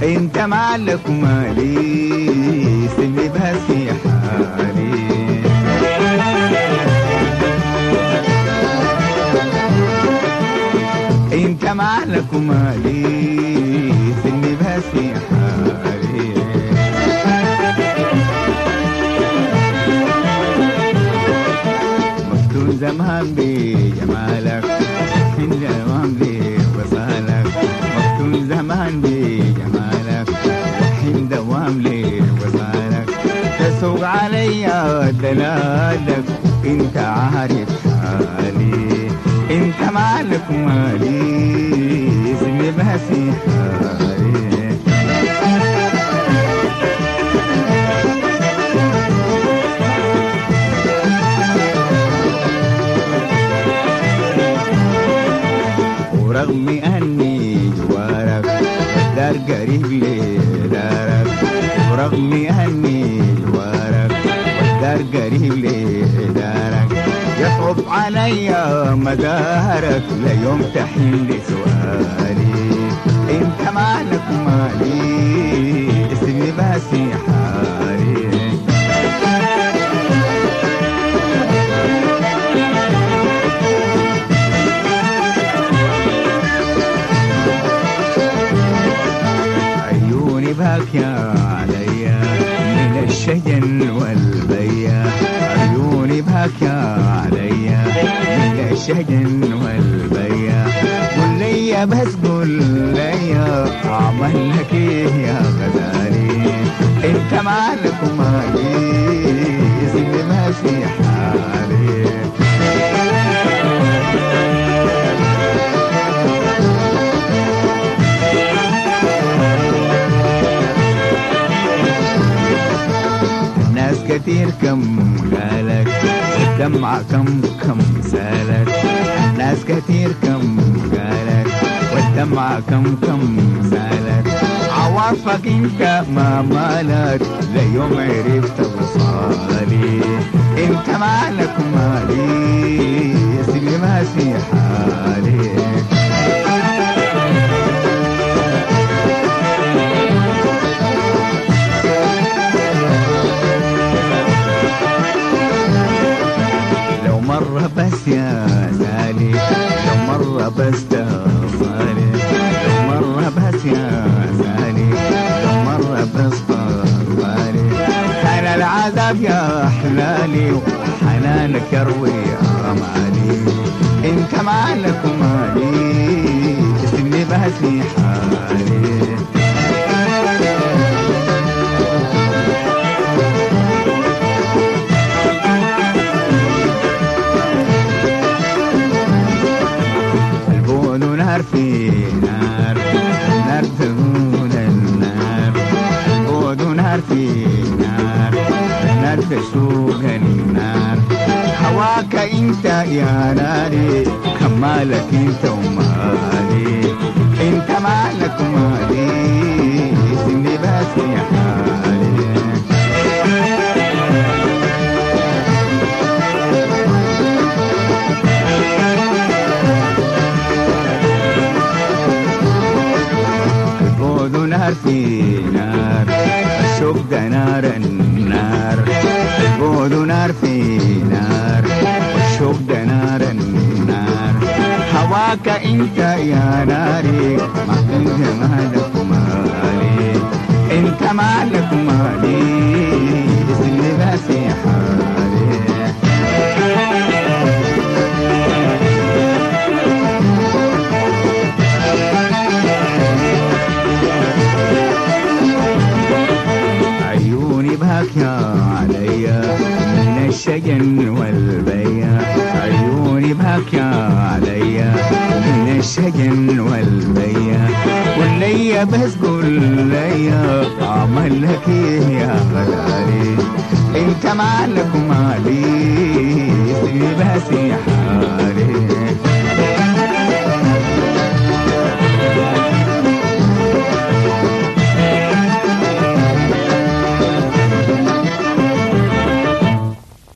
انت مالك ومالي سيبني بس في حالي. انت مالك ومالي سيبني بس في حالي. مفتون زمان بجمالك من زمان بوصالك. مفتون زمان بجمالك حين دوام لي وصالك. تسوق علي دلالك انت عارف حالي. انت مالك ومالي سيبني بس في حالي. ورغم اني جوارك والدار قريب لدارك. ورغم اني جوارك والدار قريب لدارك. يصعب علي مدارك ليوم تحل سؤالي. انت مالك ومالي سيبني بس في حالي. عيوني باكية عليا من الشجن والبيا. عيوني باكية عليا من الشجن والبيا. قل لي بس قل لي اعمل لك ايه يا غزالي. انت مالك ومالي سيبني بس في حالي. ناس كتير كم قالك والدمعة كم سالك. ناس كتير كم قالك والدمعة كم سالك. عواطفك انت ما مالك ليوم عرفت وصالي. انت مالك ومالي سيبني بس في حالي. مرة بس يا سالي لو مرة بس تصالي. لو مرة بس يا سالي لو مرة بس تصالي. كان العذاب يا حلالي وحنانك يروي أمالي. انت مالك ومالي سيبني بس في حالي. نار في نار نار تهون النار. بود نار في نار نار تسوق النار. هواك انت يا ناري كمالك انت ومالي. انت مالك ومالي سيبني بس في حالي. نار في نار الشوق ده نار النار. البعد نار في نار والشوق ده نار النار. هواك انت يا ناري ما انت مالك ومالي. انت مالك ومالي سيبني بس في حالي. باكية عليا من الشجن والبيا. عيوني باكية عليا من الشجن والبيا. قل لي بس قل لي اعمل لك ايه يا غزالي. انت مالك ومالي سيبني بس في حالي.